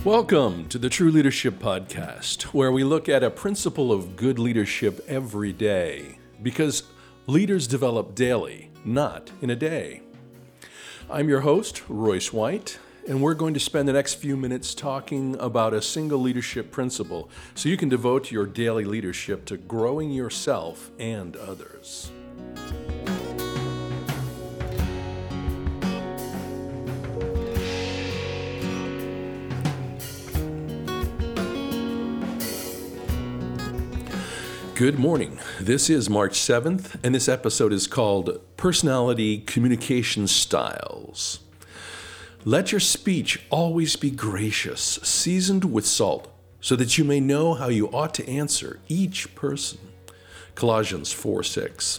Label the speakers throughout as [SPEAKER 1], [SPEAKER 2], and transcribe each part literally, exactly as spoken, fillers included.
[SPEAKER 1] Welcome to the True Leadership Podcast, where we look at a principle of good leadership every day, because leaders develop daily, not in a day. I'm your host, Royce White, and we're going to spend the next few minutes talking about a single leadership principle so you can devote your daily leadership to growing yourself and others. Good morning. This is March seventh, and this episode is called Personality Communication Styles. Let your speech always be gracious, seasoned with salt, so that you may know how you ought to answer each person. Colossians four six.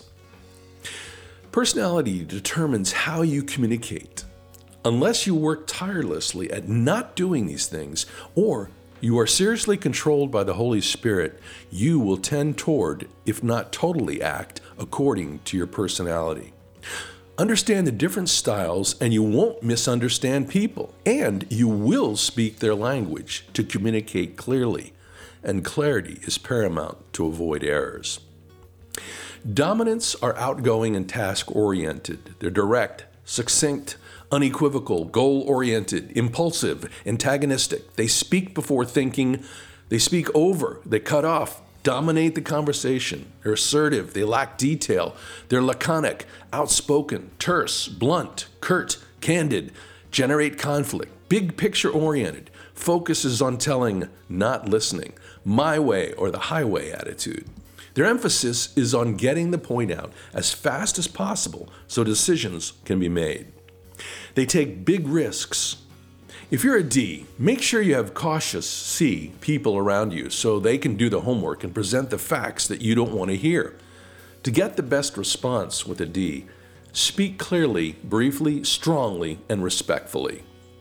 [SPEAKER 1] Personality determines how you communicate. Unless you work tirelessly at not doing these things, or you are seriously controlled by the Holy Spirit, you will tend toward, if not totally act, according to your personality. Understand the different styles and you won't misunderstand people, and you will speak their language to communicate clearly, and clarity is paramount to avoid errors. Dominants are outgoing and task-oriented. They're direct, succinct, unequivocal, goal-oriented, impulsive, antagonistic. They speak before thinking. They speak over. They cut off, dominate the conversation. They're assertive. They lack detail. They're laconic, outspoken, terse, blunt, curt, candid, generate conflict. Big picture-oriented. Focuses on telling, not listening. My way or the highway attitude. Their emphasis is on getting the point out as fast as possible so decisions can be made. They take big risks. If you're a D, make sure you have cautious C people around you so they can do the homework and present the facts that you don't want to hear. To get the best response with a D, speak clearly, briefly, strongly, and respectfully.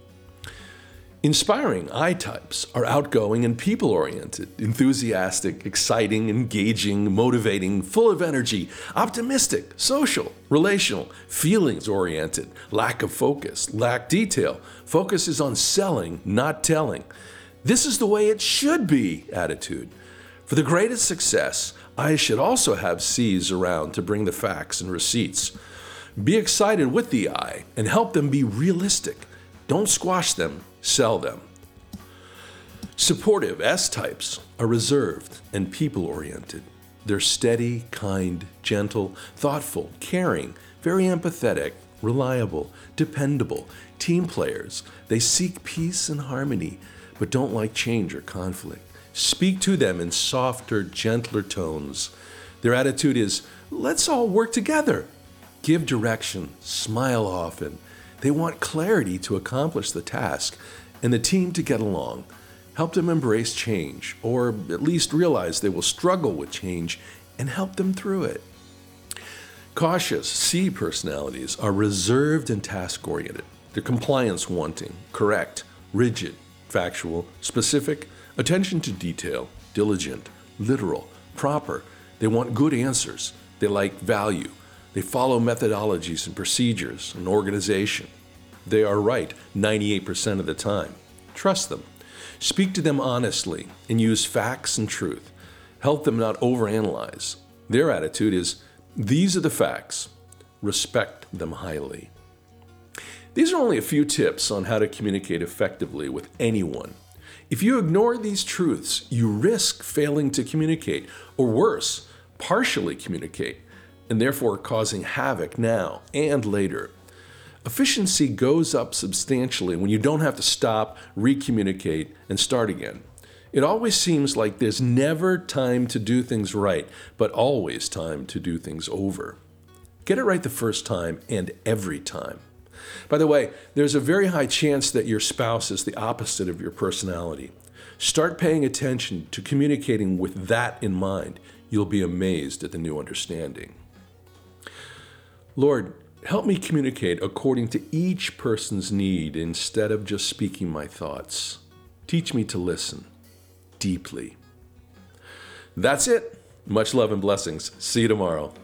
[SPEAKER 1] Inspiring I types are outgoing and people-oriented, enthusiastic, exciting, engaging, motivating, full of energy, optimistic, social, relational, feelings-oriented, lack of focus, lack detail. Focus is on selling, not telling. This is the way it should be attitude. For the greatest success, I should also have C's around to bring the facts and receipts. Be excited with the I and help them be realistic. Don't squash them. Sell them. Supportive S-types are reserved and people-oriented. They're steady, kind, gentle, thoughtful, caring, very empathetic, reliable, dependable, team players. They seek peace and harmony, but don't like change or conflict. Speak to them in softer, gentler tones. Their attitude is, let's all work together. Give direction, smile often. They want clarity to accomplish the task and the team to get along. Help them embrace change, or at least realize they will struggle with change and help them through it. Cautious C personalities are reserved and task-oriented. They're compliance-wanting, correct, rigid, factual, specific, attention to detail, diligent, literal, proper. They want good answers. They like value. They follow methodologies and procedures and organization. They are right ninety-eight percent of the time. Trust them. Speak to them honestly and use facts and truth. Help them not overanalyze. Their attitude is, these are the facts. Respect them highly. These are only a few tips on how to communicate effectively with anyone. If you ignore these truths, you risk failing to communicate, or worse, partially communicate, and therefore causing havoc now and later. Efficiency goes up substantially when you don't have to stop, recommunicate, and start again. It always seems like there's never time to do things right, but always time to do things over. Get it right the first time and every time. By the way, there's a very high chance that your spouse is the opposite of your personality. Start paying attention to communicating with that in mind. You'll be amazed at the new understanding. Lord, help me communicate according to each person's need instead of just speaking my thoughts. Teach me to listen deeply. That's it. Much love and blessings. See you tomorrow.